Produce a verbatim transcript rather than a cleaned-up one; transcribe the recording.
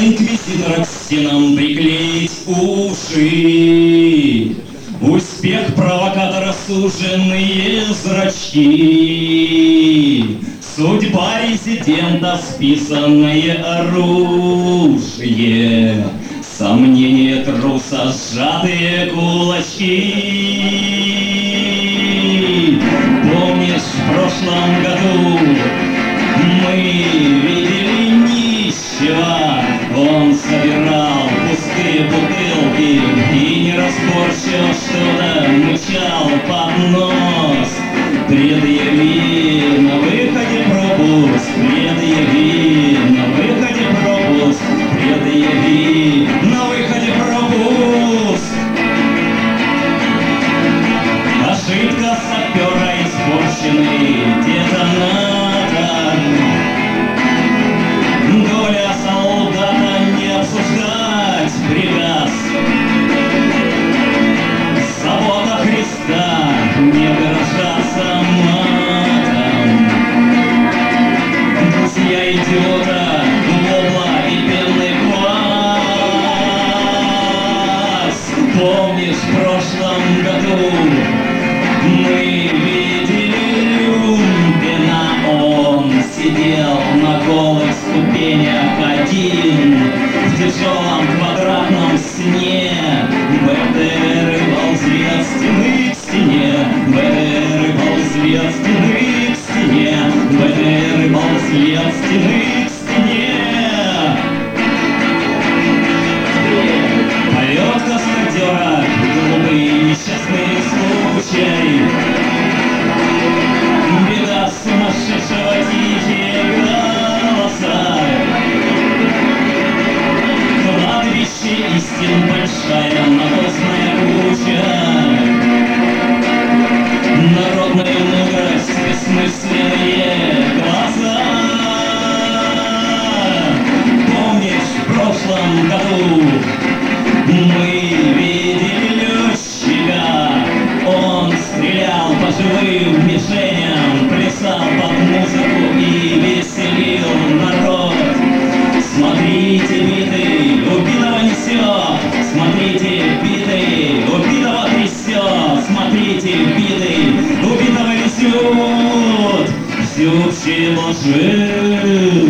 инквизитора к стенам приклеить уши. Успех провокатора — суженные зрачки. Судьба резидента — списанное оружие. Сомнения труса — сжатые кулачки. Помнишь, в прошлом году мы видели нищего? Он собирал пустые бутылки и неразборчиво что-то мычал под нос. Предъяви на выходе пропуск, предъяви на выходе пропуск, предъяви на выходе пропуск. Ошибка сапера — испорченный детонатор. Доля солдата — не обсуждать приказ. Забота Христа — не выражаться матом. Друзья идиота, лобла и пенный квас. Помнишь, в прошлом году мы видели Люмпина? Он сидел на голых ступенях один в тяжелом квадратном сне. БТРы ползли от стены к стене, БТРы ползли от стены к стене, БТРы ползли от стены к стене. Полет каскадера — глупый несчастный случай. Беда сумасшедшего — тихие голоса. Кладбище истин — большая навозная куча. Народная мудрость — бессмысленные глаза. Помнишь, в прошлом году мы видели летчика? Он стрелял по живым мишеням, плясал под музыку и веселил народ. Смотрите, битый, убитого несет, смотрите, битый, убитого трясет, смотрите, битый, убитого несет, всеобщий ложит.